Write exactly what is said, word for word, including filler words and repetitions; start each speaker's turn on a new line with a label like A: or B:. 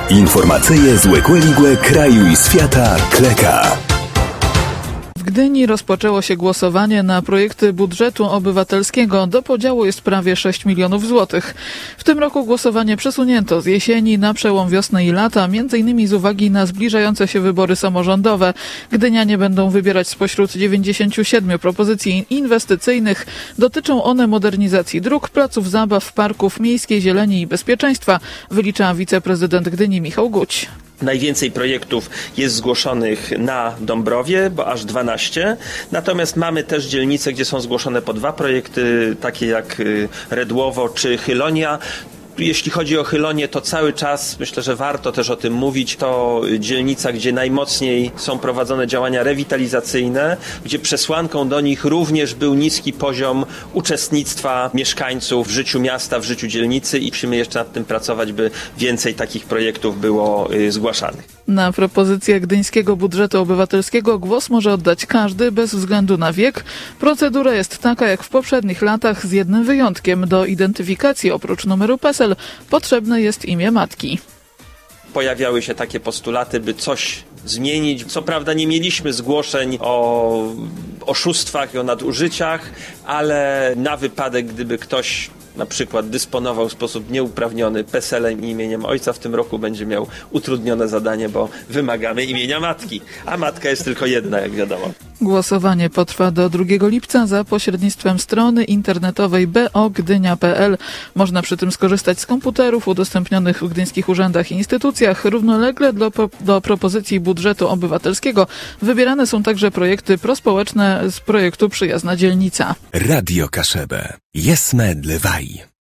A: Informacyje z Łekłe kraju i świata Kleka.
B: W Gdyni rozpoczęło się głosowanie na projekty budżetu obywatelskiego. Do podziału jest prawie sześć milionów złotych. W tym roku głosowanie przesunięto z jesieni na przełom wiosny i lata, między innymi z uwagi na zbliżające się wybory samorządowe. Gdynianie będą wybierać spośród dziewięćdziesięciu siedmiu propozycji inwestycyjnych. Dotyczą one modernizacji dróg, placów zabaw, parków, miejskiej zieleni i bezpieczeństwa, wylicza wiceprezydent Gdyni Michał Guć.
C: Najwięcej projektów jest zgłoszonych na Dąbrowie, bo aż dwanaście. Natomiast mamy też dzielnice, gdzie są zgłoszone po dwa projekty, takie jak Redłowo czy Chylonia. Jeśli chodzi o Chylonię, to cały czas, myślę, że warto też o tym mówić, to dzielnica, gdzie najmocniej są prowadzone działania rewitalizacyjne, gdzie przesłanką do nich również był niski poziom uczestnictwa mieszkańców w życiu miasta, w życiu dzielnicy i musimy jeszcze nad tym pracować, by więcej takich projektów było zgłaszanych.
B: Na propozycję gdyńskiego budżetu obywatelskiego głos może oddać każdy, bez względu na wiek. Procedura jest taka jak w poprzednich latach, z jednym wyjątkiem. Do identyfikacji oprócz numeru P E S E L potrzebne jest imię matki.
C: Pojawiały się takie postulaty, by coś zmienić. Co prawda nie mieliśmy zgłoszeń o oszustwach i o nadużyciach, ale na wypadek, gdyby ktoś na przykład dysponował w sposób nieuprawniony P E S E L-em i imieniem ojca, w tym roku będzie miał utrudnione zadanie, bo wymagamy imienia matki, a matka jest tylko jedna, jak wiadomo.
B: Głosowanie potrwa do drugiego lipca za pośrednictwem strony internetowej b o gdynia kropka p l. Można przy tym skorzystać z komputerów udostępnionych w gdyńskich urzędach i instytucjach. Równolegle do, do propozycji budżetu obywatelskiego wybierane są także projekty prospołeczne z projektu Przyjazna Dzielnica.
A: Radio Kaszebę. Jesme Dlewaj.